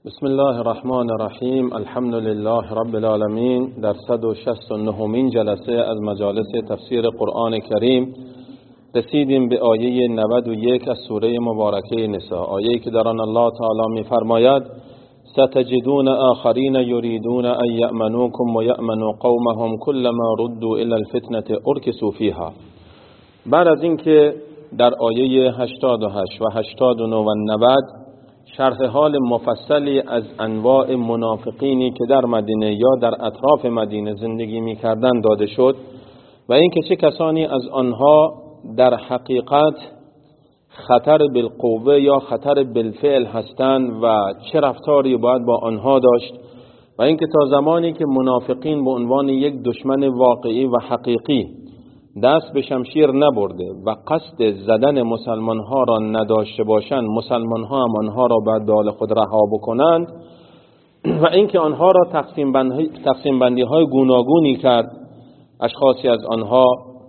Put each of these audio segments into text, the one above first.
بسم الله الرحمن الرحیم. الحمد لله رب العالمین. در 169مین جلسه از مجالس تفسیر قرآن کریم رسیدیم به آیه 91 از سوره مبارکه نساء، آیه‌ای که در آن الله تعالی می‌فرماید ستجدون آخرین یریدون ان یأمنوکم و یأمنوا قومهم كلما ردوا الی الفتنة ارکسوا فیها. بعد از اینکه در آیه 88 و 89 و 90 شرح حال مفصلی از انواع منافقینی که در مدینه یا در اطراف مدینه زندگی می‌کردند داده شد و اینکه چه کسانی از آنها در حقیقت خطر بالقوه یا خطر بالفعل هستند و چه رفتاری باید با آنها داشت و اینکه تا زمانی که منافقین به عنوان یک دشمن واقعی و حقیقی دست به شمشیر نبرده و قصد زدن مسلمان ها را نداشته باشند، مسلمان ها هم آنها را بعد به حال خود رها بکنند و اینکه آنها را تقسیم بندی های گوناگونی کرد. اشخاصی از آنها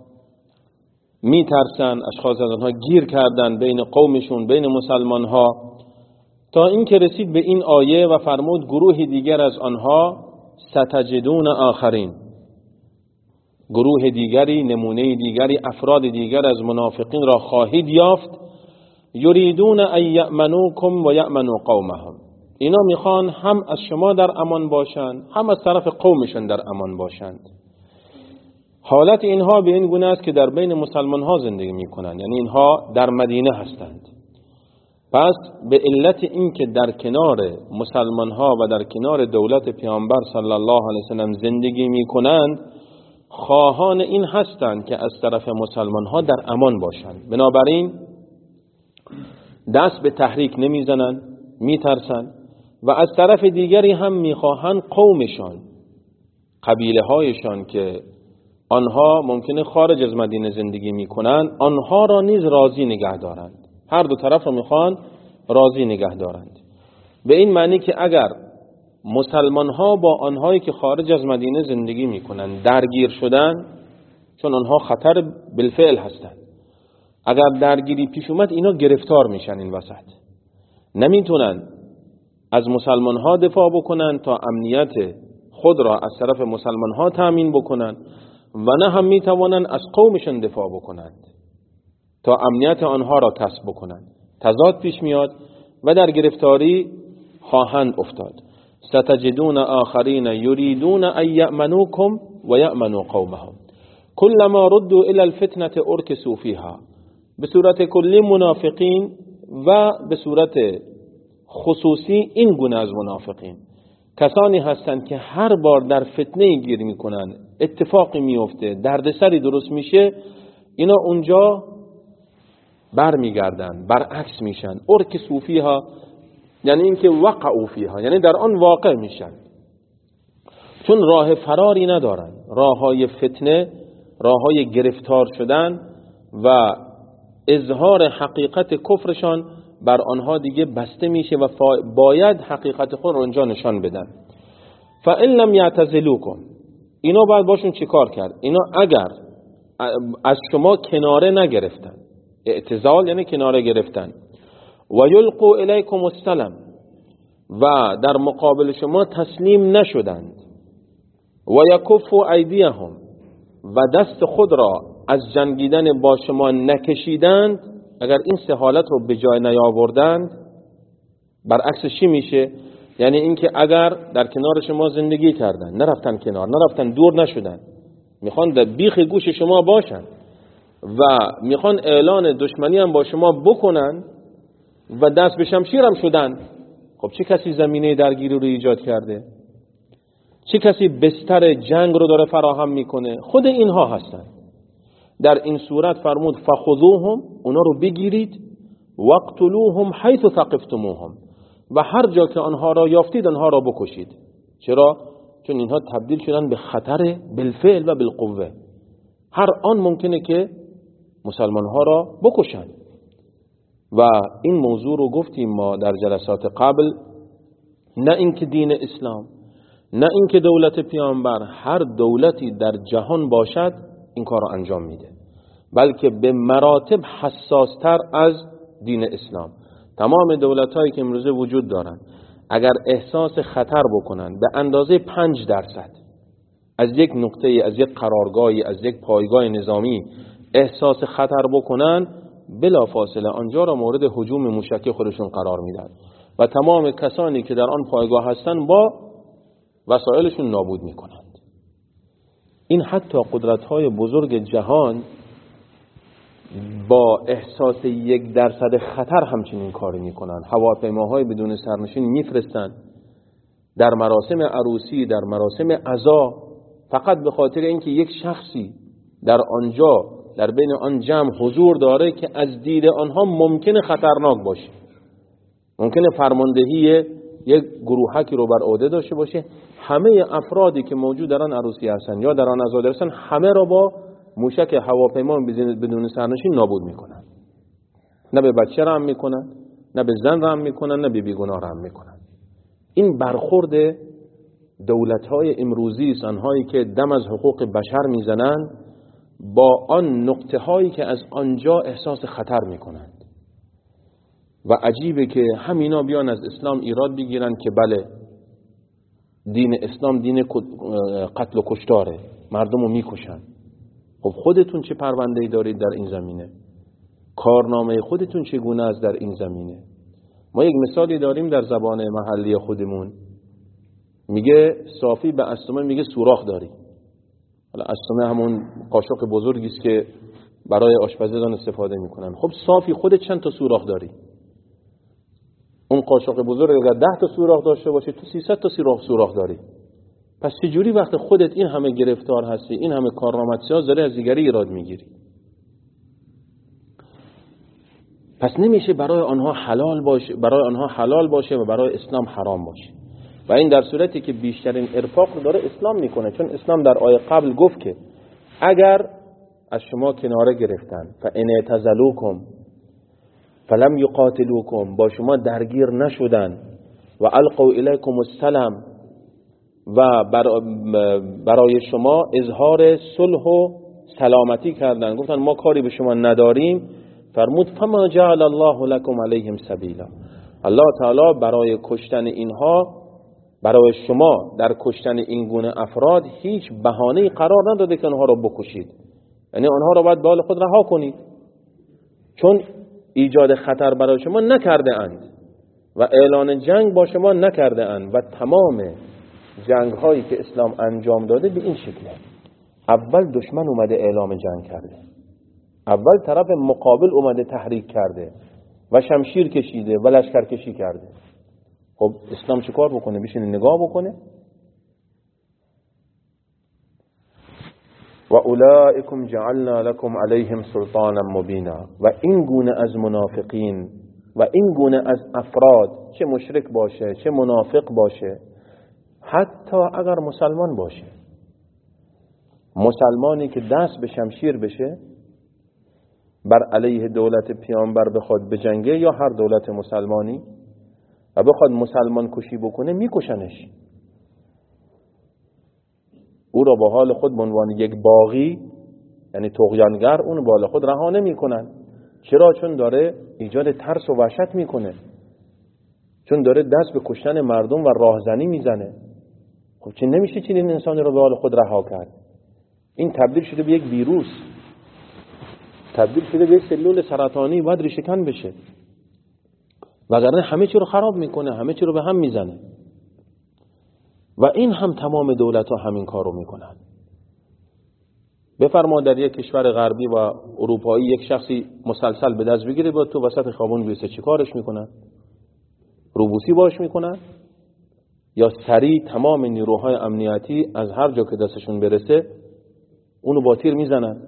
میترسن، اشخاصی از آنها گیر کردن بین قومشون، بین مسلمان ها، تا اینکه رسید به این آیه و فرمود گروه دیگر از آنها ستجدون آخرین، گروه دیگری، نمونه دیگری، افراد دیگر از منافقین را خواهید یافت یریدون ان یأمنوکم و یأمنوا قومهم. اینا میخوان هم از شما در امان باشند، هم از طرف قومشون در امان باشند. حالت اینها به این گونه است که در بین مسلمان ها زندگی میکنند، یعنی اینها در مدینه هستند. پس به علت اینکه در کنار مسلمان ها و در کنار دولت پیامبر صلی الله علیه وسلم زندگی میکنند، خواهان این هستند که از طرف مسلمان ها در امان باشند. بنابراین دست به تحریک نمیزنند، میترسند و از طرف دیگری هم میخواهند قومشان، قبیله هایشان که آنها ممکنه خارج از مدینه زندگی میکنند، آنها را نیز راضی نگه دارند. هر دو طرف را میخوان راضی نگه دارند، به این معنی که اگر مسلمان ها با آنهایی که خارج از مدینه زندگی میکنند درگیر شدن، چون آنها خطر بالفعل هستند، اگر درگیری پیش اومد اینا گرفتار میشن، این وسط نمیتونن از مسلمان ها دفاع بکنن تا امنیت خود را از طرف مسلمان ها تامین بکنن و نه هم میتوانن از قومشون دفاع بکنند تا امنیت آنها را کسب بکنند. تضاد پیش میاد و در گرفتاری خواهند افتاد. ستجدون آخرین یریدون ان یأمنوکم و یأمنوا قومهم كلما ردوا الی الفتنة ارکسوا فیها. به صورت کلی منافقین و به صورت خصوصی این گونه از منافقین کسانی هستند که هر بار در فتنه گیر میکنن، اتفاقی میفته، دردسری درست میشه، اینا اونجا برمیگردن، برعکس میشن. ارکسوا فیها یعنی اینکه وقعوا فیها، یعنی در آن واقع میشن، چون راه فراری ندارن. راه های فتنه، راه های گرفتار شدن و اظهار حقیقت کفرشان بر آنها دیگه بسته میشه و باید حقیقت خود رو اونجا نشان بدن. فإن لم یعتزلوکم، اینا باید باشون چی کار کرد؟ اینا اگر از شما کناره نگرفتن، اعتزال یعنی کناره گرفتن، و یلقوا الیکم السلم، و در مقابل شما تسلیم نشدند، و یکفوا ایدیهم، و دست خود را از جنگیدن با شما نکشیدند، اگر این سه حالت رو به جای نیاوردند، برعکس چی میشه؟ یعنی اینکه اگر در کنار شما زندگی کردن، نرفتن کنار، نرفتن دور نشدن، میخوان در بیخ گوش شما باشن و میخوان اعلان دشمنی هم با شما بکنن و دست به شمشیر هم شدن، خب چه کسی زمینه درگیری رو ایجاد کرده؟ چه کسی بستر جنگ رو داره فراهم میکنه؟ خود اینها هستن. در این صورت فرمود فخذوهم، اونا رو بگیرید، واقتلوهم حیث ثقفتموهم، و هر جا که آنها را یافتید آنها را بکشید. چرا؟ چون اینها تبدیل شدن به خطر بالفعل و بالقوه. هر آن ممکنه که مسلمان ها را بکشند و این موضوع رو گفتیم ما در جلسات قبل. نه اینکه دین اسلام، نه اینکه دولت پیامبر، هر دولتی در جهان باشد این کار رو انجام میده، بلکه به مراتب حساستر از دین اسلام. تمام دولت‌هایی که امروزه وجود دارن اگر احساس خطر بکنن به اندازه 5% از یک نقطه، از یک قرارگاهی، از یک پایگاه نظامی احساس خطر بکنن، بلا فاصله آنجا را مورد هجوم موشکی خودشون قرار میدن و تمام کسانی که در آن پایگاه هستند با وسایلشون نابود میکنند. این حتی قدرت‌های بزرگ جهان با احساس 1% خطر همچنین کاری میکنن. هواپیماهای بدون سرنشین میفرستن در مراسم عروسی، در مراسم عزا، فقط به خاطر اینکه یک شخصی در آنجا در بین آن جمع حضور داره که از دید آنها ممکنه خطرناک باشه، ممکنه فرماندهی یک گروهکی رو بر عهده داشته باشه. همه افرادی که موجود در آن عروسی هستن یا در آن عزا هستن، همه را با موشک هواپیما بدون سرنشین نابود میکنن. نه به بچه رحم میکنن، نه به زن رحم میکنن، نه به بیگناه رحم میکنن. این برخورد دولت‌های امروزی است، آنهایی که دم از حقوق بشر میزنند با آن نقطه هایی که از آنجا احساس خطر میکنند. و عجیبه که همینا بیان از اسلام ایراد بگیرن که بله دین اسلام دین قتل و کشتاره، مردم رو میکشن. خب خودتون چه پرونده‌ای دارید در این زمینه؟ کارنامه خودتون چگونه است در این زمینه؟ ما یک مثالی داریم در زبان محلی خودمون، میگه صافی به استومه میگه سوراخ داری. حالا استومه همون قاشق بزرگی است که برای آشپزیدان استفاده میکنن. خب صافی خودت چند تا سوراخ داری؟ اون قاشق بزرگ اگر 10 تا سوراخ داشته باشه، تو 300 تا سوراخ داری. پس چجوری وقت خودت این همه گرفتار هستی، این همه کارنامت ساز داری، از دیگری ایراد میگیری؟ پس نمیشه برای آنها حلال باشه و برای اسلام حرام باشه. و این در صورتی که بیشترین ارفاق رو داره اسلام میکنه، چون اسلام در آیه قبل گفت که اگر از شما کناره گرفتن فان اعتزلوکم فلم یقاتلوکم، با شما درگیر نشدن، و القوا الیکم السلام، و برای شما اظهار صلح و سلامتی کردن، گفتن ما کاری به شما نداریم، فرمود فما جعل الله لكم علیهم سبیلا، الله تعالی برای کشتن اینها، برای شما در کشتن این گونه افراد هیچ بهانه‌ای قرار نداده که آنها را بکشید. یعنی آنها را باید به حال خود رها کنید، چون ایجاد خطر برای شما نکرده اند و اعلان جنگ با شما نکرده اند. و تمام جنگ هایی که اسلام انجام داده به این شکله: اول دشمن اومده اعلام جنگ کرده، اول طرف مقابل اومده تحریک کرده و شمشیر کشیده و لشکر کشی کرده. خب اسلام چه کار بکنه؟ بشینه نگاه بکنه؟ و اولئکم جعلنا لكم علیهم سلطانا مبینا. و این گونه از منافقین و این گونه از افراد، چه مشرک باشه چه منافق باشه، حتی اگر مسلمان باشه، مسلمانی که دست به شمشیر بشه بر علیه دولت پیامبر بخواد بجنگه یا هر دولت مسلمانی و بخواد مسلمان کشی بکنه، میکشنش. او را با حال خود به عنوان یک باغی، یعنی طغیانگر، اون با حال خود رها نمیکنن. چرا؟ چون داره ایجاد ترس و وحشت میکنه، چون داره دست به کشتن مردم و راهزنی میزنه. خب چه نمیشه چنین انسانی رو به حال خود رها کرد؟ این تبدیل شده به یک ویروس، تبدیل شده به یک سلول سرطانی، باید ریشه کن بشه، وگرنه همه چی رو خراب میکنه، همه چی رو به هم میزنه. و این هم تمام دولت ها همین کار رو میکنن. بفرما در یک کشور غربی و اروپایی یک شخصی مسلسل به دست بگیره، با تو وسط خیابون بیسته، چی کارش میکنن؟ روبوسی باش میکنن یا سریع تمام نیروهای امنیتی از هر جا که دستشون برسه اونو با تیر میزنن.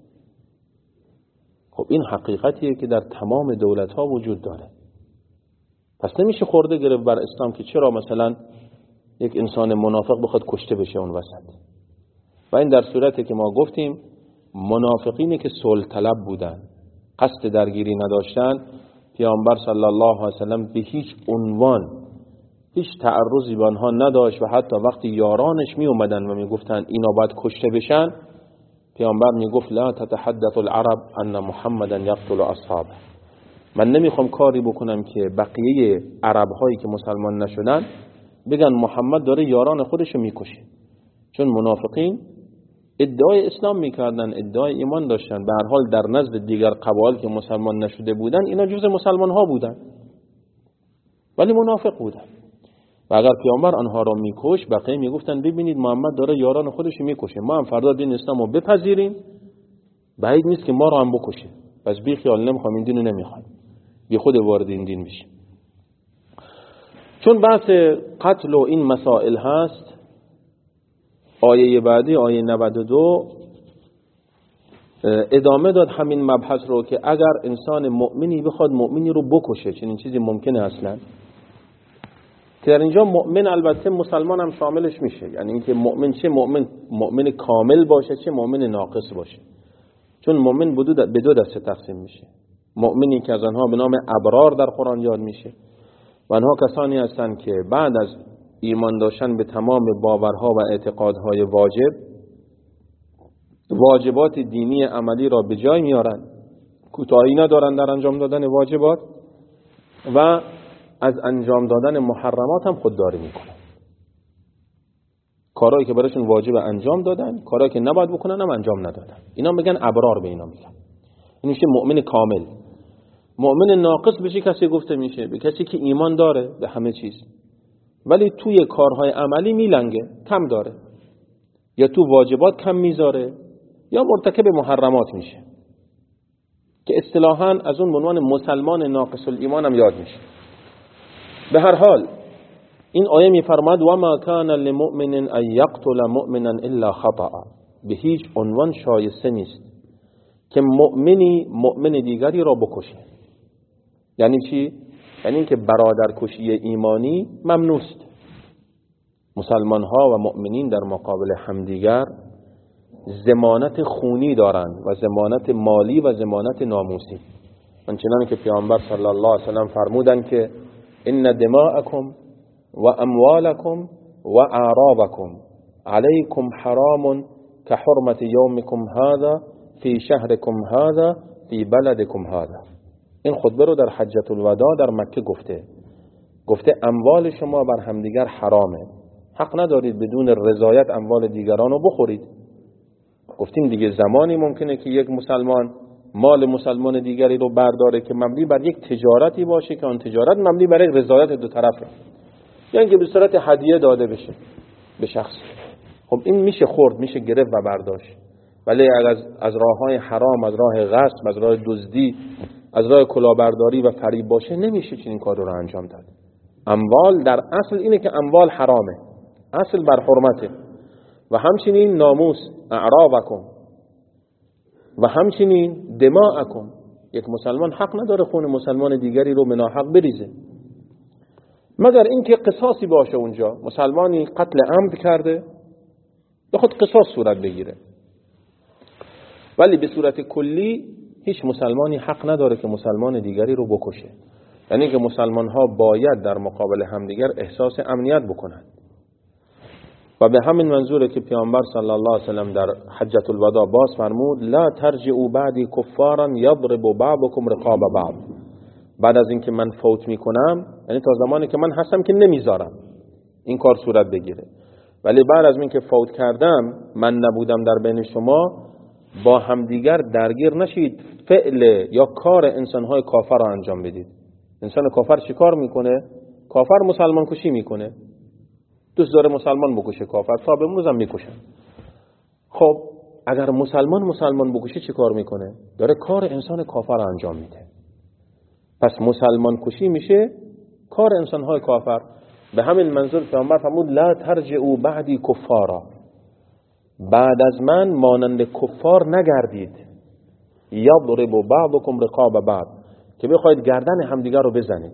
خب این حقیقتیه که در تمام دولت ها وجود داره. پس نمیشه خورده گرفت بر اسلام که چرا مثلا یک انسان منافق بخواد کشته بشه اون وسط. و این در صورتی که ما گفتیم منافقینی که صلح طلب بودن، قصد درگیری نداشتن، پیامبر صلی الله علیه و سلم به هیچ عنوان هیچ تعرضی به آنها نداشت و حتی وقتی یارانش می اومدن و می گفتن اینا باید کشته بشن، پیامبر می گفت لا تتحدث العرب ان محمدا یقتل اصحابه. من نمیخوام کاری بکنم که بقیه عرب هایی که مسلمان نشدن بگن محمد داره یاران خودشو میکشه. چون منافقین ادعای اسلام میکردن، ادعای ایمان داشتن، به هر حال در نزد دیگر قبایل که مسلمان نشده بودن اینا جزء مسلمان ها بودن ولی منافق بودن و اگر پیامبر آنها را میکش بقیه میگفتن ببینید محمد داره یاران خودشو میکشه، ما هم فردا دین اسلام رو بپذیریم، بعید نیست که ما رو هم بکشه، پس بی خیال نمیخوام این دین رو نمیخوایم، بی خود وارد این دین بشیم. چون بحث قتل و این مسائل هست، آیه بعدی آیه 92 ادامه داد همین مبحث رو که اگر انسان مؤمنی بخواد مؤمنی رو بکشه چنین چیزی ممکنه اصلا؟ که در اینجا مؤمن البته مسلمان هم شاملش میشه، یعنی اینکه مؤمن چه مؤمن کامل باشه چه مؤمن ناقص باشه، چون مؤمن به دو دسته تقسیم میشه. مؤمنی که از آنها به نام ابرار در قرآن یاد میشه و آنها کسانی هستند که بعد از ایمان داشتن به تمام باورها و اعتقادهای واجبات دینی عملی را به جای میارن، کوتاهی ندارن در انجام دادن واجبات و از انجام دادن محرمات هم خودداری میکنن. کارهایی که براشون واجب انجام دادن، کارهایی که نباید بکنن هم انجام ندادن. اینا میگن ابرار، به اینا میگن. این میشه مؤمن کامل. مؤمن ناقص به چه کسی گفته میشه؟ به کسی که ایمان داره به همه چیز ولی توی کارهای عملی میلنگه، کم داره، یا تو واجبات کم میذاره یا مرتکب محرمات میشه، که اصطلاحاً از اون عنوان مسلمان ناقص الایمان هم یاد میشه. به هر حال این آیه میفرماد و ما کان لمؤمن ان یقتل مؤمنا الا خطأ، به هیچ عنوان شایسته نیست که مؤمنی مؤمن دیگری را بکشه. یعنی چی؟ یعنی اینکه برادرکشی ایمانی ممنوع است. مسلمان ها و مؤمنین در مقابل همدیگر ضمانت خونی دارند و ضمانت مالی و ضمانت ناموسی. آنچنان که پیامبر صلی الله علیه و سلم فرمودند که ان دماءکم و اموالکم و اعراضکم علیکم حرام كحرمة یومکم هذا فی شهرکم هذا فی بلدکم هذا. این خطبه رو در حجة الوداع در مکه گفته اموال شما بر همدیگر حرامه، حق ندارید بدون رضایت اموال دیگران رو بخورید. گفتیم دیگه زمانی ممکنه که یک مسلمان مال مسلمان دیگری رو برداره که مبنی بر یک تجارتی باشه که آن تجارت مبنی بر یک رضایت دو طرفه، یعنی که به صورت هدیه داده بشه به شخص. خب این میشه خورد، میشه گرفت و برداشت، ولی از راههای حرام، از راه غصب، از راه دزدی، از راه کلاهبرداری و فریب باشه نمیشه چنین کار رو انجام داد. اموال در اصل اینه که اموال حرامه، اصل بر حرمته، و همچنین ناموس اعراضکم و همچنین دماءکم. یک مسلمان حق نداره خون مسلمان دیگری رو به ناحق بریزه مگر اینکه قصاصی باشه. اونجا مسلمانی قتل عمد کرده بخواد قصاص صورت بگیره، ولی به صورت کلی هیچ مسلمانی حق نداره که مسلمان دیگری رو بکشه. یعنی که مسلمان ها باید در مقابل همدیگر احساس امنیت بکنند و به همین منظوره که پیامبر صلی الله علیه و سلم در حجة الوداع باز فرمود لا ترجعوا بعدی کفارا یضرب بعضکم رقاب بعض. بعد از اینکه من فوت میکنم، یعنی تا زمانی که من هستم که نمیذارم این کار صورت بگیره، ولی بعد از اینکه فوت کردم من نبودم در بین شما، با همدیگر درگیر نشید فعل یا کار انسانهای کافر را انجام بدید. انسان کافر چی کار میکنه؟ کافر مسلمان کشی میکنه، دوست داره مسلمان بکشه کافر، تا به امروز هم میکشن. خب اگر مسلمان بکشه چی کار میکنه؟ داره کار انسان کافر انجام میده. پس مسلمان کشی میشه کار انسانهای کافر. به همین منظور پیامبر فرمود لا ترجعوا بعدی کفارا، بعد از من مانند کفار نگردید. یضرب بعضکم رقاب بعض، که بخواید گردن همدیگر رو بزنید.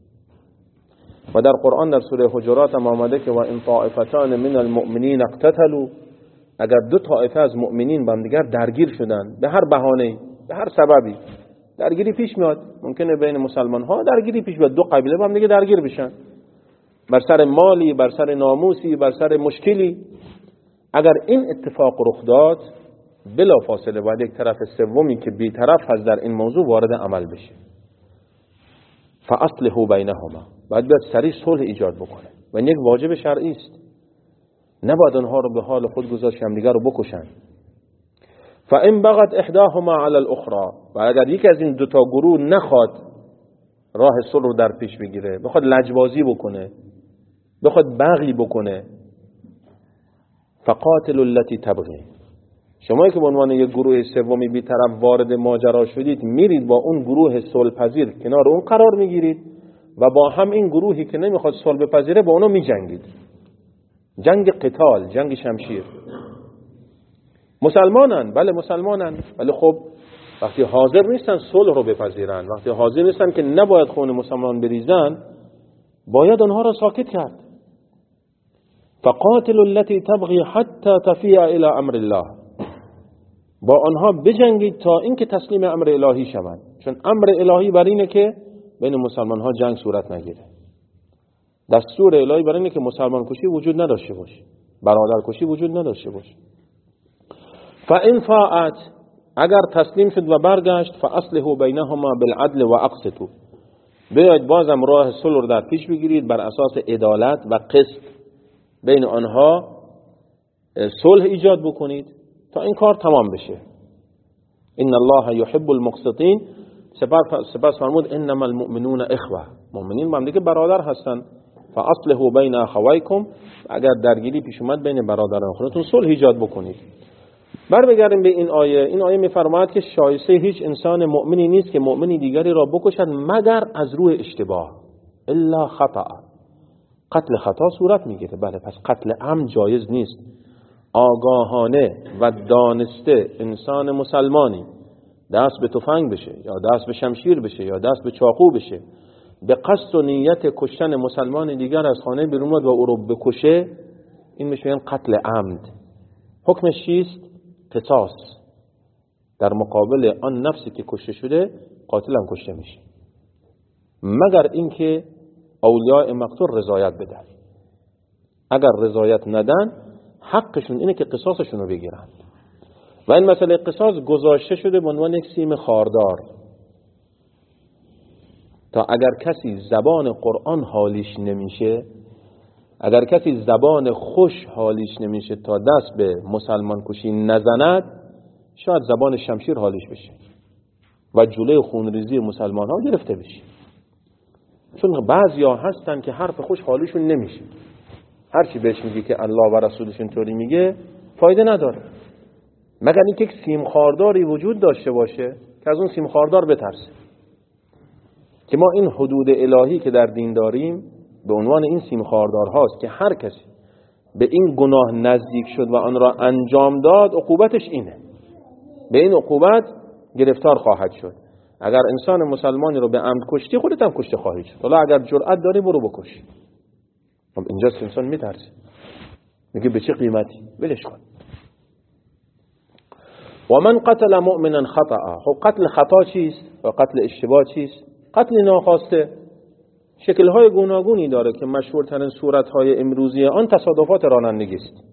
و در قرآن در سوره حجرات هم آمده که و ان طائفتان من المؤمنین اقتتلوا، اگر دو طائفه از مؤمنین با هم دیگر درگیر شدن به هر بهانه‌ای، به هر سببی درگیری پیش میاد، ممکنه بین مسلمان ها درگیری پیش بیاد، دو قبیله با هم دیگه درگیر بشن بر سر مالی، بر سر ناموسی، بر سر مشکلی. اگر این اتفاق رخ داد، بلا فاصله باید یک طرف سومی که بی‌طرف هست در این موضوع وارد عمل بشه. فاصلحوا بینهما، باید سریع صلح ایجاد بکنه و این یک واجب شرعی است. نباید آنها رو به حال خود گذاشت همدیگر رو بکشن. فان بغت احداهما علی الاخرى، و اگر یک از این دو تا گروه نخواد راه صلح رو در پیش بگیره، بخواد لجبازی بکنه، بخواد بغی بکنه، فقاتل التي تبغي، شمایی که به عنوان یک گروه سومی بی‌طرف وارد ماجرا شدید، میرید با اون گروه صلح پذیر کنار اون قرار میگیرید و با هم این گروهی که نمیخواد صلح بپذیره با اونو میجنگید. جنگ قتال، جنگ شمشیر. مسلمانن، بله مسلمانن، ولی خب وقتی حاضر نیستن صلح رو بپذیرن، وقتی حاضر نیستن که نباید خون مسلمان بریزن، باید آنها را ساکت کرد. فقاتل التي تبغي حتى تفيء الى امر الله، با آنها بجنگید تا اینکه تسلیم امر الهی شوند، چون امر الهی بر اینه که بین مسلمان ها جنگ صورت نگیره. دستور الهی بر اینه که مسلمان کشی وجود نداشته باشه، برادر کشی وجود نداشته باشه. فان فاءت، اگر تسلیم شد و برگشت، فاصلحوا بینهما بالعدل و اقسطوا، بیاید بازم راه صلح رو در پیش بگیرید بر اساس عدالت و قسط، بین آنها صلح ایجاد بکنید تا این کار تمام بشه. ان الله يحب المقسطین، سپس فرمود انما المؤمنون اخوه، مؤمنین با هم دیگه برادر هستن. فاصلحوا بین اخویکم، اگر درگیری پیش اومد بین برادران خودتون صلح ایجاد بکنید. بگردیم به این آیه. این آیه میفرماید که شایسته هیچ انسان مؤمنی نیست که مؤمنی دیگری را بکشد مگر از روی اشتباه، الا خطأ، قتل خطا صورت میگیره. بله، پس قتل عمد جایز نیست. آگاهانه و دانسته انسان مسلمانی دست به تفنگ بشه یا دست به شمشیر بشه یا دست به چاقو بشه، به قصد و نیت کشتن مسلمان دیگر از خانه بیرون اومد و او رو بکشه، این میشه قتل عمد. حکمش چیست؟ قصاص. در مقابل آن نفسی که کشته شده قاتل هم کشته میشه، مگر اینکه اولیاء مقتول رضایت بدن. اگر رضایت ندن حقشون اینه که قصاصشون رو بگیرن. و این مسئله قصاص گذاشته شده به عنوان یک سیم خاردار تا اگر کسی زبان قرآن حالیش نمیشه، اگر کسی زبان خوش حالیش نمیشه تا دست به مسلمان کشی نزند، شاید زبان شمشیر حالیش بشه و جلوی خونریزی مسلمان ها گرفته بشه. چون بعضی ها هستن که حرف خوش حالیشون نمیشه، هرچی بهش میگی که الله و رسولش اینطوری میگه فایده نداره، مگر اینکه یک سیم خارداری وجود داشته باشه که از اون سیم خاردار بترسه. که ما این حدود الهی که در دین داریم به عنوان این سیم خاردار هاست که هر کسی به این گناه نزدیک شد و آن را انجام داد عقوبتش اینه، به این عقوبت گرفتار خواهد شد. اگر انسان مسلمانی رو به عمد کشتی خودت هم کشته خواهی شد. حالا اگر جرأت داری برو بکش. خب اینجاست انسان میترسه، میگه به چه قیمتی؟ ولش کن. و من قتل مؤمنا خطأ، خب قتل خطا چیست و قتل اشتباه چیست؟ قتل ناخواسته شکل‌های گوناگونی داره که مشهورترین صورت‌های امروزی آن تصادفات رانندگی است.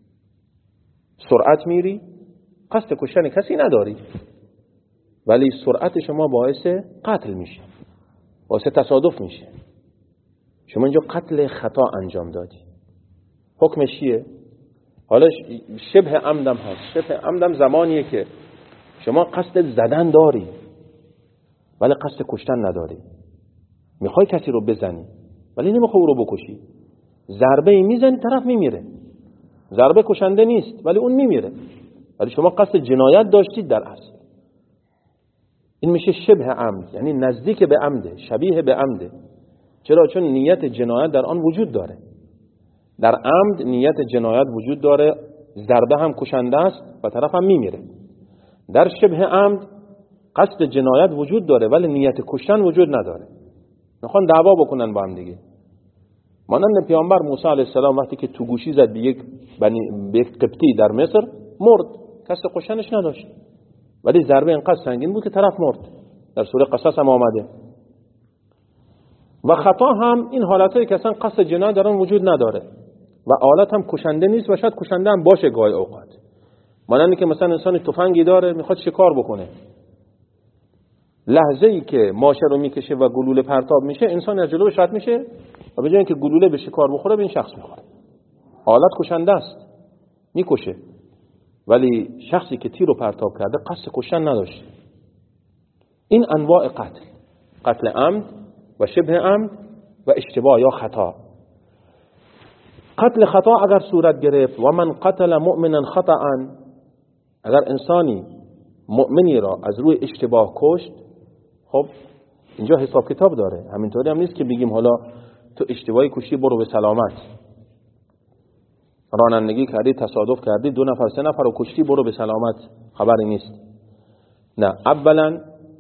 سرعت میری، قصد کشتن کسی نداری، ولی سرعت شما باعث قتل میشه، باعث تصادف میشه. شما اینجا قتل خطا انجام دادی. حکمش چیه؟ حالا شبه عمدم هست. شبه عمدم زمانیه که شما قصد زدن داری ولی قصد کشتن نداری. میخوای کسی رو بزنی ولی نمیخوای او رو بکشی. ضربه میزنی طرف میمیره. ضربه کشنده نیست ولی اون میمیره، ولی شما قصد جنایت داشتید در اصل. این میشه شبه عمد، یعنی نزدیک به عمده، شبیه به عمده. چرا؟ چون نیت جنایت در آن وجود داره. در عمد نیت جنایت وجود داره، ضربه هم کشنده است و طرف هم میمیره. در شبه عمد قصد جنایت وجود داره ولی نیت کشتن وجود نداره. میخوان دعوا بکنن با هم دیگه. مانند پیامبر موسی علیه السلام وقتی که تو گوشی زد به یک قبطی در مصر، مرد. قصد کشتنش نداشت ولی ضربه اینقدر سنگین بود که طرف مرد. در سوره قصص هم آمده. و خطا هم این حالتایی که اصلا قصد جنایت در آن وجود نداره و آلت هم کشنده نیست و شاید کشنده هم باشه گاهی اوقات. مانند که مثلا انسان تفنگی داره میخواد شکار بکنه، لحظه‌ای که ماشه رو میکشه و گلوله پرتاب میشه، انسان از جلوش رد میشه و به جای اینکه گلوله به شکار بخوره به این شخص میخوره. آلت کشنده است، میکشه. ولی شخصی که تیر رو پرتاب کرده قصد کشتن نداشت. این انواع قتل: قتل عمد و شبه عمد و اشتباه یا خطا. قتل خطا اگر صورت گرفت: و من قتل مؤمنا خطأ، اگر انسانی مؤمنی را از روی اشتباه کشت، خب اینجا حساب کتاب داره. همینطوری هم نیست که بگیم حالا تو اشتباهی کشتی برو به سلامت، رانندگی کردی تصادف کردی 2 نفر 3 نفر رو کشتی برو به سلامت، خبری نیست. نه، اولا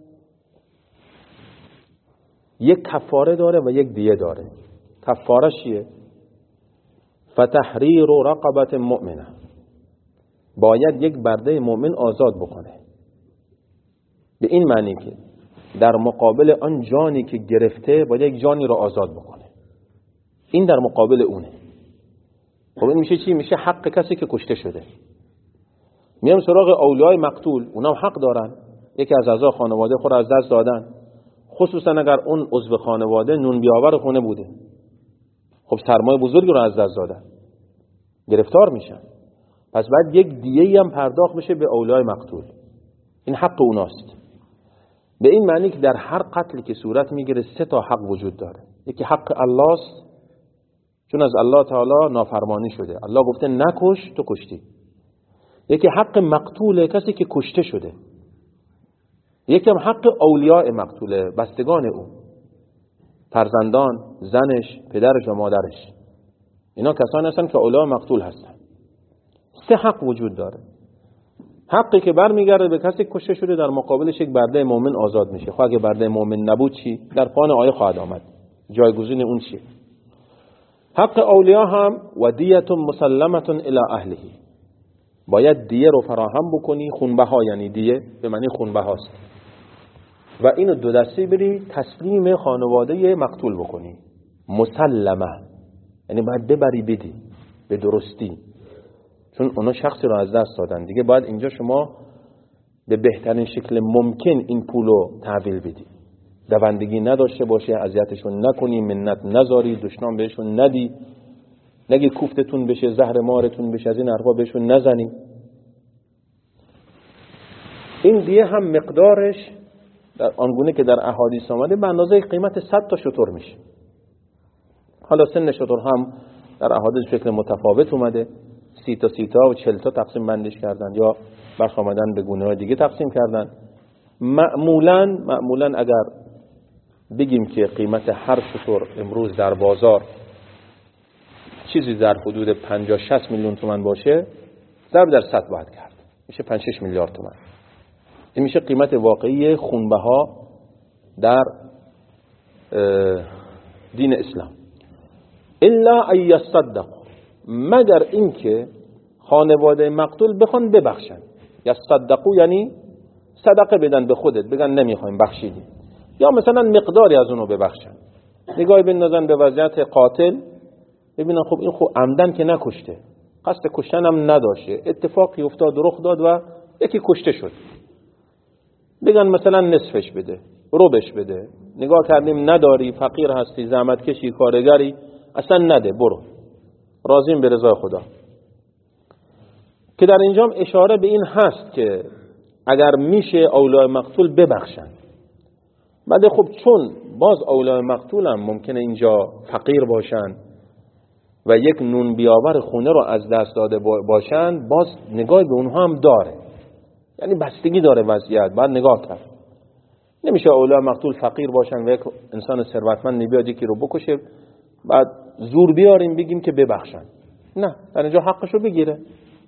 یک کفاره داره و یک دیه داره. کفاره چیه؟ فتحریر رقبه مؤمنه، باید یک برده مؤمن آزاد بکنه. به این معنی که در مقابل آن جانی که گرفته باید یک جانی را آزاد بکنه. این در مقابل اونه. خب این میشه چی؟ میشه حق کسی که کشته شده. میام سراغ اولیای مقتول، اونا هم حق دارن. یکی از اعضای خانواده خود از دست دادن، خصوصا اگر اون عضو خانواده نون بیاور خونه بوده. خب سرمایه بزرگی رو از دست دادن، گرفتار میشن. پس بعد یک دیه‌ای هم پرداخت بشه به اولیای مقتول. این حق اوناست. به این معنی که در هر قتلی که صورت میگیره 3 تا حق وجود داره. یکی حق الله است، چون از الله تعالی نافرمانی شده، الله گفته نکش، تو کشتی. یکی حق مقتول، کسی که کشته شده. یکی هم حق اولیاء مقتوله، بستگان او، فرزندان، زنش، پدرش و مادرش. اینا کسانی هستن که اولیاء مقتول هستن. 3 حق وجود داره. حقی که برمیگرده به کسی کشته شده، در مقابلش یک برده مؤمن آزاد میشه. خب اگه برده مؤمن نبود چی؟ در پایان آیه خواهد آمد جایگزین اون چیه. حق اولیاء هم و دیت مسلمه الی اهله، باید دیه رو فراهم بکنی. خونبها یعنی دیه به معنی خونبهاست، و اینو 2 دسته بری تسلیم خانواده مقتول بکنی. مسلمه یعنی باید ببری بدی به درستی، چون اونا شخصی رو از دست دادن دیگه. باید اینجا شما به بهترین شکل ممکن این پولو تحویل بدی، دوندگی نداشته باشه، اذیتشون نکنی، منت نذاری، دشنام بهشون ندی، نگی کوفتتون بشه، زهر مارتون بشه، از این حرفا بهشون نزنی. این دیه هم مقدارش در آنگونه که در احادیث آمده به اندازه قیمت 100 تا شتر میشه. حالا سن شتر هم در احادیث شکل متفاوت اومده، 30 تا و 40 تا تقسیم بندش کردن، یا برخ آمدن به گونه های دیگه تقسیم کردن. معمولا اگر بگیم که قیمت هر شتر امروز در بازار چیزی در حدود 50-60 میلیون تومان باشه، ضرب در 100 باید کرد، میشه 5-6 میلیارد تومان. این میشه قیمت واقعی خونبها در دین اسلام. الا ان یصدق، مگر اینکه خانواده مقتول بخوان ببخشن. یصدقو یعنی صدقه بدن به خودت، بگن نمیخوایم بخشیدیم، یا مثلا مقداری از اونو ببخشن. نگاهی بندازن به وضعیت قاتل، ببینن خب این خب عمدن که نکشته، قصد کشتن هم نداشته، اتفاقی افتاد رخ داد و یکی کشته شد، بگن مثلا نصفش بده، ربش بده. نگاه کردیم نداری، فقیر هستی، زحمت کشی، کارگری، اصلا نده، برو، راضیم به رضای خدا. که در اینجا اشاره به این هست که اگر میشه اولیاء مقتول ببخشن. بعد خب چون باز اولیاء مقتول هم ممکنه اینجا فقیر باشن و یک نون بیاور خونه رو از دست داده باشن، باز نگاه به اونها هم داره، یعنی بستگی داره وضعیت، بعد نگاه کرد. نمیشه اولیاء مقتول فقیر باشن و یک انسان ثروتمند بیاد یکی رو بکشه بعد زور بیاریم بگیم که ببخشن. نه، در اینجا حقشو بگیره.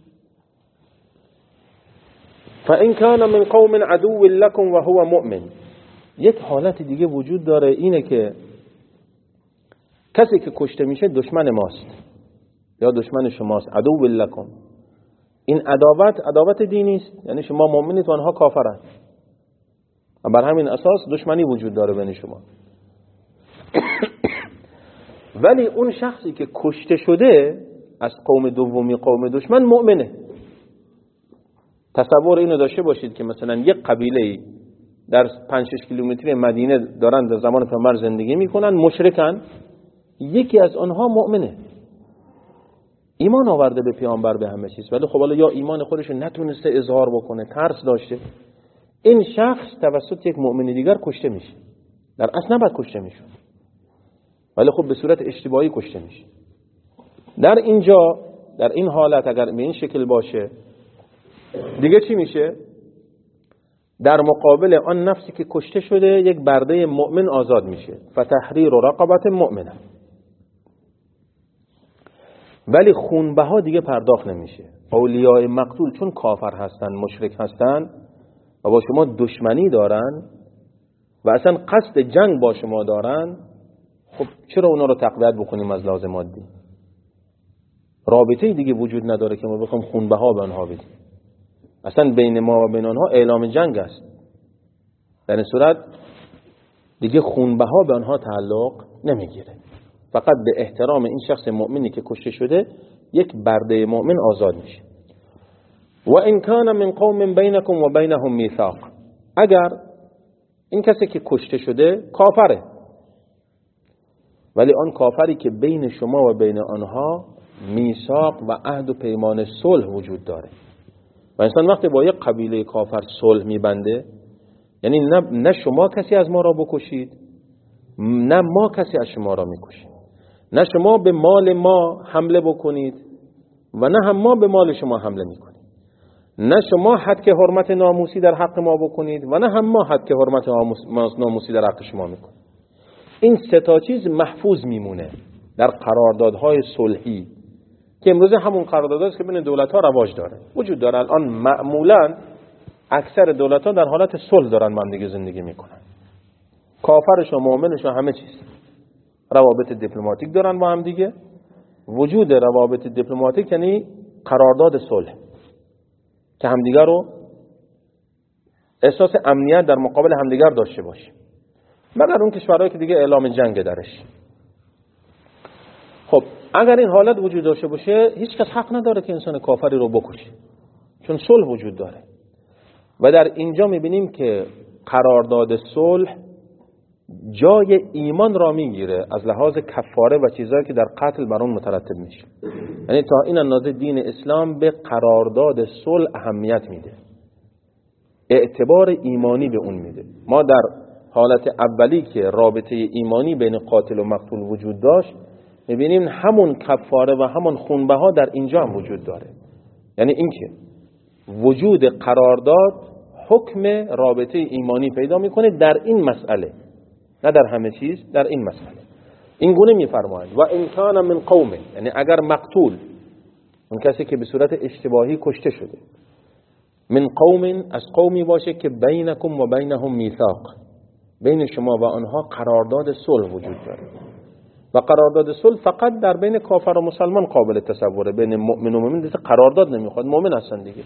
فَإِنْ كَانَ مِنْ قَوْمٍ عَدُوٍّ لَكُمْ وَهُوَ مُؤْمِنٌ. یک حالت دیگه وجود داره، اینه که کسی که کشته میشه دشمن ماست یا دشمن شماست. عدو لکم، این عداوت دینی است، یعنی شما مؤمنید و آنها کافرند، و بر همین اساس دشمنی وجود داره بین شما. ولی اون شخصی که کشته شده از قوم دومی، قوم دشمن، مؤمنه. تصور اینو داشته باشید که مثلا یک قبیله در 5-6 کیلومتری مدینه دارن در زمان پیامبر زندگی میکنن، مشرکن، یکی از آنها مؤمنه، ایمان آورده به پیامبر به همه چیز، ولی خب حالا یا ایمان خودش نتونسته اظهار بکنه، ترس داشته، این شخص توسط یک مؤمن دیگر کشته میشه. در اصل نباید کشته میشه، ولی خب به صورت اشتباهی کشته میشه. در اینجا در این حالت اگر به این شکل باشه دیگه چی میشه؟ در مقابل آن نفسی که کشته شده یک برده مؤمن آزاد میشه، فتحریر رقبت مؤمنه، ولی خونبها دیگه پرداخت نمیشه. اولیاء مقتول چون کافر هستن، مشرک هستن و با شما دشمنی دارن و اصلا قصد جنگ با شما دارن، خب چرا اونا رو تقویت بکنیم از لحاظ مادی؟ رابطه دیگه وجود نداره که ما بخوام خونبها به آنها بدیم. اصلا بین ما و بین آنها اعلام جنگ است. در این صورت دیگه خونبها به آنها تعلق نمیگیره، فقط به احترام این شخص مؤمنی که کشته شده یک برده مؤمن آزاد میشه. و ان کان من قوم بینکم و بینهم میثاق، اگر این کسی که کشته شده کافره، ولی آن کافری که بین شما و بین آنها میثاق و عهد و پیمان صلح وجود داره، و انسان وقتی با یک قبیله کافر صلح میبنده، یعنی نه شما کسی از ما را بکشید، نه ما کسی از شما را میکشید، نه شما به مال ما حمله بکنید و نه هم ما به مال شما حمله میکنید، نه شما حد که حرمت ناموسی در حق ما بکنید و نه هم ما حد که حرمت ناموسی در حق شما میکنید. این سه تا چیز محفوظ میمونه در قراردادهای صلحی که امروز همون قرارداداست که بین دولت‌ها رواج داره، وجود داره. الان معمولاً اکثر دولت‌ها در حالت صلح دارن با هم دیگه زندگی میکنن، کافرش و مؤمنش و همه چیز، روابط دیپلماتیک دارن با هم دیگه. وجود روابط دیپلماتیک یعنی قرارداد صلح که همدیگر رو احساس امنیت در مقابل همدیگر داشته باشه، مگر اون کشورهایی که دیگه اعلام جنگ درش. خب اگر این حالت وجود داشته باشه، هیچ کس حق نداره که انسان کافری رو بکشه، چون صلح وجود داره. و در اینجا میبینیم که قرارداد صلح جای ایمان را میگیره از لحاظ کفاره و چیزایی که در قتل بر اون مترتب میشه. یعنی تا این اندازه دین اسلام به قرارداد صلح اهمیت میده، اعتبار ایمانی به اون میده. ما در حالت اولی که رابطه ایمانی بین قاتل و مقتول وجود داشت، میبینیم همون کفاره و همون خونبها در اینجا هم وجود داره. یعنی اینکه وجود قرارداد حکم رابطه ایمانی پیدا میکنه در این مسئله، نه در همه چیز، در این مسئله. این گونه میفرمایند و ان کان من قوم، یعنی اگر مقتول اون کسی که به صورت اشتباهی کشته شده، من قوم از قومی باشه که بینکم و بینهم میثاق، بین شما و آنها قرارداد صلح وجود داره. و قرارداد صلح فقط در بین کافر و مسلمان قابل تصوره، بین مؤمن و مؤمن قرارداد نمیخواد، مؤمن هستن دیگه.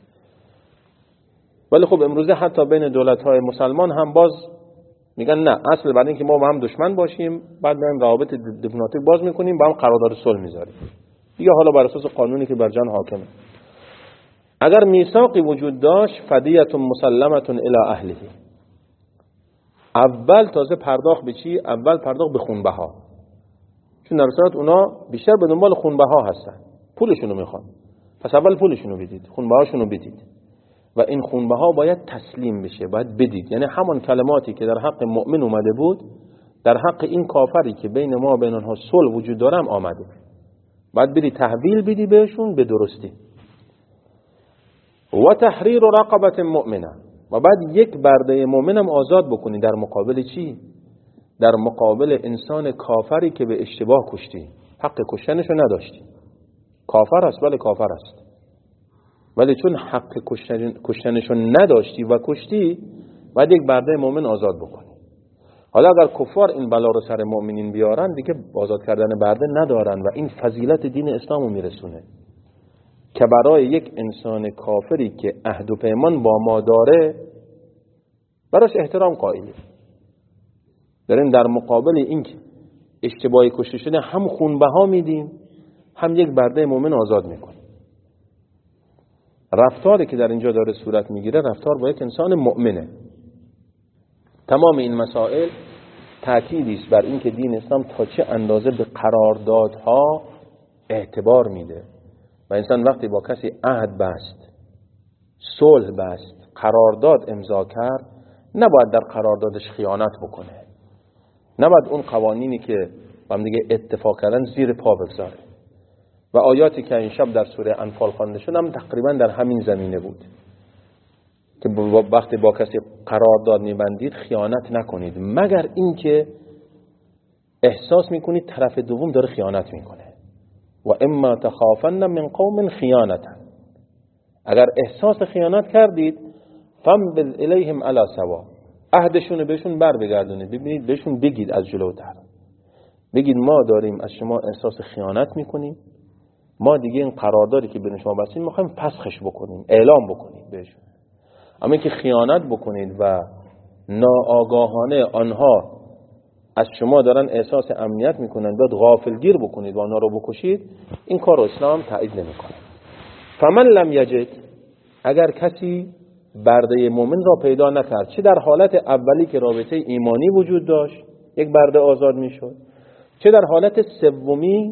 ولی خب امروزه حتی بین دولت‌های مسلمان هم باز میگن نه، اصل بعد اینکه ما با هم دشمن باشیم بعد بریم روابط دیپلماتیک باز میکنیم، با هم قرارداد صلح میذاریم دیگه، حالا بر اساس قانونی که بر جان حاکمه. اگر میثاقی وجود داشت، فدیه مسلمه الی اهله، اول تازه پرداخت به چی؟ اول پرداخت به خونبها، چون در صورت اونا بیشتر به دنبال خونبها هستن، پولشونو میخوان، پس اول پولشونو بدید، خونبهاشونو بدید. و این خونبها باید تسلیم بشه، باید بدید. یعنی همون کلماتی که در حق مؤمن اومده بود در حق این کافری که بین ما و بین آنها صلح وجود داره هم آمده، باید بدی تحویل بدی بهشون به درستی. و تحریر رقبه مؤمنه، و بعد یک برده مؤمنم آزاد بکنی. در مقابل چی؟ در مقابل انسان کافری که به اشتباه کشتی، حق کشتنشو نداشتی، کافر است ولی کافر است، ولی چون حق کشتنشو نداشتی و کشتی، باید یک برده مؤمن آزاد بکنی. حالا اگر کفار این بلا رو سر مؤمنین بیارن، دیگه آزاد کردن برده ندارن و این فضیلت دین اسلامو میرسونه که برای یک انسان کافری که عهد و پیمان با ما داره براش احترام قائلی. داریم در مقابل این که اشتباهی کشته شده هم خونبها میدیم، هم یک برده مؤمن آزاد میکنیم. رفتاری که در اینجا داره صورت میگیره رفتار با یک انسان مؤمنه، تمام این مسائل تأکیدی است بر این که دین اسلام تا چه اندازه به قراردادها اعتبار میده و انسان وقتی با کسی عهد بست، صلح بست، قرارداد امضا کرد، نباید در قراردادش خیانت بکنه، نباید اون قوانینی که با هم دیگه اتفاق کردن زیر پا بگذاره. و آیاتی که این شب در سوره انفال خوانده شد هم تقریبا در همین زمینه بود که وقتی با کسی قرارداد میبندید خیانت نکنید مگر اینکه احساس میکنید طرف دوم داره خیانت میکنه. و اما تخافن من قوم خیانتا، اگر احساس خیانت کردید فانبذ الیهم علی سوا، عهدشون بهشون بر بگردونید. ببینید بهشون بگید از جلوتر، بگید ما داریم از شما احساس خیانت میکنیم، ما دیگه این قراردادی که بین شما بستیم میخوایم پسخش بکنیم، اعلام بکنید بهشون. اما که خیانت بکنید و ناآگاهانه آنها از شما دارن احساس امنیت میکنن، داد غافلگیر بکنید و آنها رو بکشید، این کار اسلام تایید نمیکنه. فمن لم یجد، اگر کسی برده مؤمن را پیدا نکرد، چه در حالت اولی که رابطه ایمانی وجود داشت یک برده آزاد میشد، چه در حالت سومی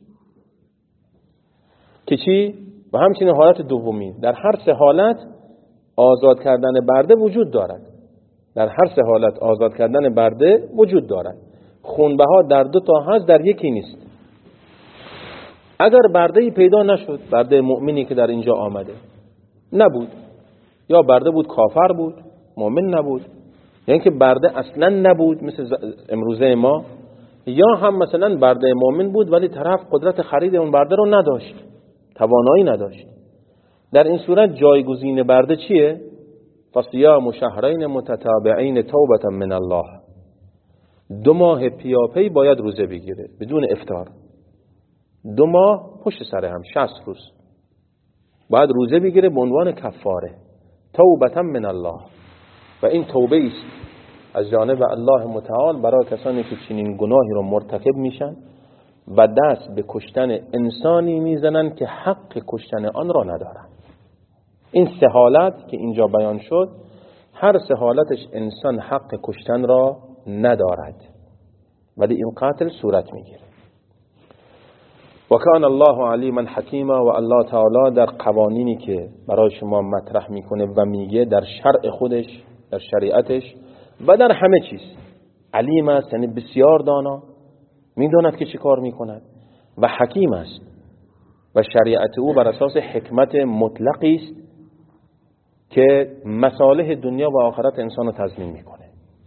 که چی و همچنین حالت دومی، در هر سه حالت آزاد کردن برده وجود دارد. در هر سه حالت آزاد کردن برده وجود دارد. خونبها در دو تا هست، در یکی نیست. اگر برده‌ای پیدا نشد، برده مؤمنی که در اینجا آمده نبود، یا برده بود کافر بود، مؤمن نبود، یعنی که برده اصلا نبود مثل امروزه ما، یا هم مثلا برده مؤمن بود ولی طرف قدرت خرید اون برده رو نداشت، توانایی نداشت، در این صورت جایگزین برده چیه؟ فصیام شهرین متتابعین توبة من الله، 2 ماه پیاپی باید روزه بگیره بدون افطار، 2 ماه پشت سر هم 60 روز باید روزه بگیره به عنوان کفاره، توبة من الله. و این توبه است از جانب الله متعال برای کسانی که چنین گناهی رو مرتکب میشن و دست به کشتن انسانی میزنن که حق کشتن آن را ندارن. این 3 حالت که اینجا بیان شد، هر 3 حالتش انسان حق کشتن را ندارد ولی این قتل صورت میگیره. و کان الله علیما حکیما، و الله تعالی در قوانینی که برای شما مطرح میکنه و میگه در شرع خودش، در شریعتش و در همه چیز علیم است، یعنی بسیار دانا، میداند که چی کار میکند، و حکیم است و شریعت او بر اساس حکمت مطلقی است که مصالح دنیا و آخرت انسان رو تضمین میکنه.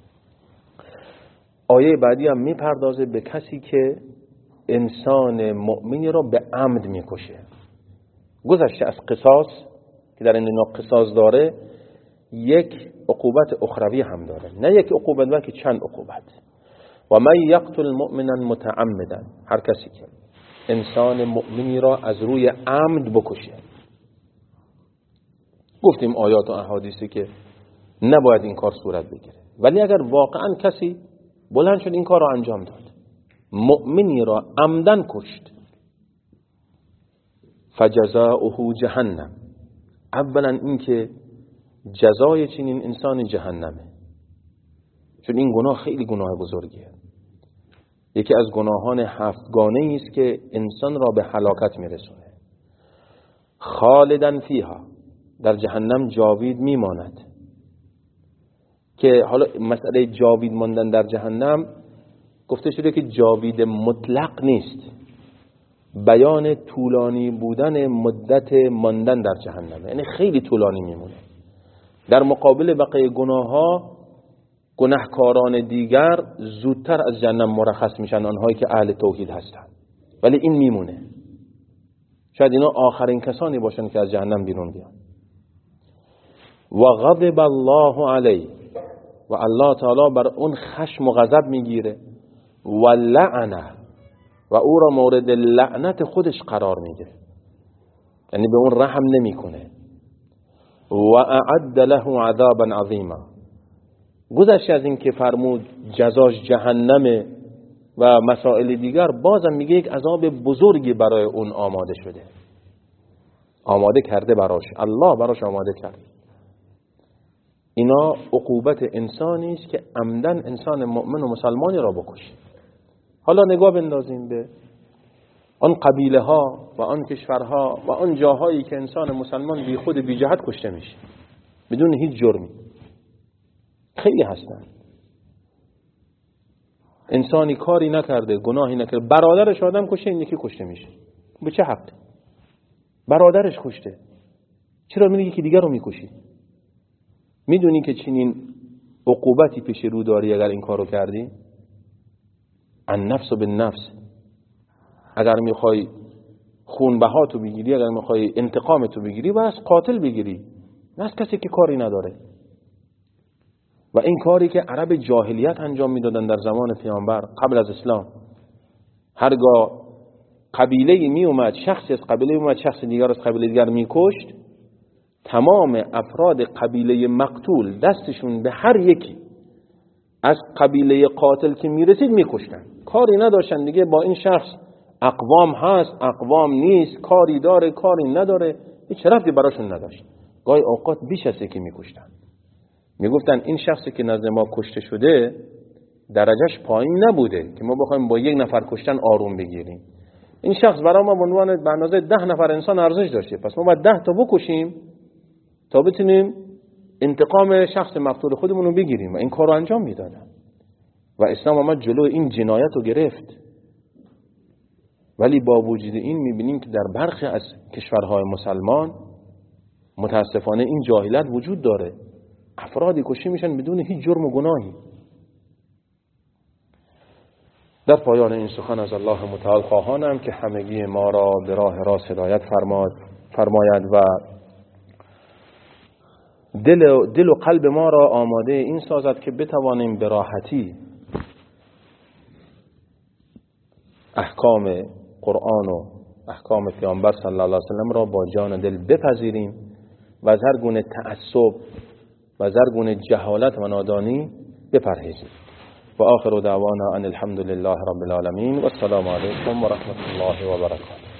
آیه بعدی هم میپردازه به کسی که انسان مؤمنی را به عمد میکشه. گذشته از قصاص که در این نوع قصاص داره، یک عقوبت اخروی هم داره، نه یک عقوبت بلکه چند عقوبت. و من یقتل مؤمنا متعمدا، هر کسی که انسان مؤمنی را از روی عمد بکشه. گفتیم آیات و احادیثی که نباید این کار صورت بگیره، ولی اگر واقعا کسی بلند شد این کار را انجام داد، مؤمنی را عمدن کشت، فجزاؤه جهنم، اولا این که جزای چنین انسان جهنمه، چون این گناه خیلی گناه بزرگیه، یکی از گناهان 7 گانه‌ای است که انسان را به هلاکت میرسونه. خالدن فیها، در جهنم جاوید میماند، که حالا مسئله جاوید ماندن در جهنم گفته شده که جاوید مطلق نیست، بیان طولانی بودن مدت ماندن در جهنم، یعنی خیلی طولانی میمونه. در مقابل بقیه گناه ها، گناهکاران دیگر زودتر از جهنم مرخص میشن، آنهایی که اهل توحید هستند، ولی این میمونه. شاید اینا آخرین کسانی باشن که از جهنم بیرون بیان. و غضب الله علیه، و الله تعالی بر اون خشم و غضب میگیره، و لعنه، و او را مورد لعنت خودش قرار میده، یعنی به اون رحم نمیکنه. و اعد له عذابا عظیما، گذشته از این که فرمود جزاش جهنمه و مسائل دیگر، بازم میگه یک عذاب بزرگی برای اون آماده شده، آماده کرده براش، الله براش آماده کرد. اینا عقوبت انسانی است که عمدن انسان مؤمن و مسلمانی را بکشه. حالا نگاه بندازیم به آن قبیله ها و آن کشورها و آن جاهایی که انسان مسلمان بی خود بی جهت کشته میشه بدون هیچ جرمی. خیلی هستن. انسانی کاری نکرده، گناهی نکرده، برادرش آدم کشته، این یکی کشته میشه. به چه حق؟ برادرش کشته، چرا میگی که دیگر رو میکشی؟ میدونی که چنین عقوبتی پیش رو داری اگر این کارو کردی؟ النفس بالنفس. اگر میخوای خونبهاتو بگیری، اگر میخوای انتقامتو بگیری، باید قاتل بگیری، نه از کسی که کاری نداره. و این کاری که عرب جاهلیت انجام میدادن در زمان پیامبر قبل از اسلام. هرگاه قبیله می اومد، شخصی از قبیله اومد شخص دیگر از قبیله دیگر میکشت، تمام افراد قبیله مقتول دستشون به هر یکی از قبیله قاتل که میرسید میکشتن. کاری نداشتن دیگه با این شخص اقوام هست اقوام نیست، کاری داره کاری نداره، هیچ ربطی براشون نداشت. گاهی اوقات بیش از یکی میکشتن. میگفتن این شخصی که نزد ما کشته شده درجهش پایین نبوده که ما بخوایم با یک نفر کشتن آروم بگیریم. این شخص برای ما به عنوان به اندازه 10 نفر انسان ارزش داشته، پس ما باید 10 تا بکشیم تا بتونیم انتقام شخص مقتول خودمون رو بگیریم. و این کار رو انجام میدادن و اسلام آمد جلو این جنایت رو گرفت. ولی با وجود این میبینیم که در برخی از کشورهای مسلمان متاسفانه این جاهلیت وجود داره، افرادی کشته میشن بدون هیچ جرم و گناهی. در پایان این سخن از الله متعال خواهانم که همگی ما را به راه راست هدایت فرماید و دل و قلب ما را آماده این سازد که بتوانیم به راحتی احکام قرآن و احکام پیامبر صلی الله علیه وسلم را با جان دل بپذیریم و از هر گونه تعصب و از هر گونه جهالت و نادانی بپرهیزیم. و آخر دعوانا ان الحمد لله رب العالمین و السلام علیکم و رحمت الله و برکاته.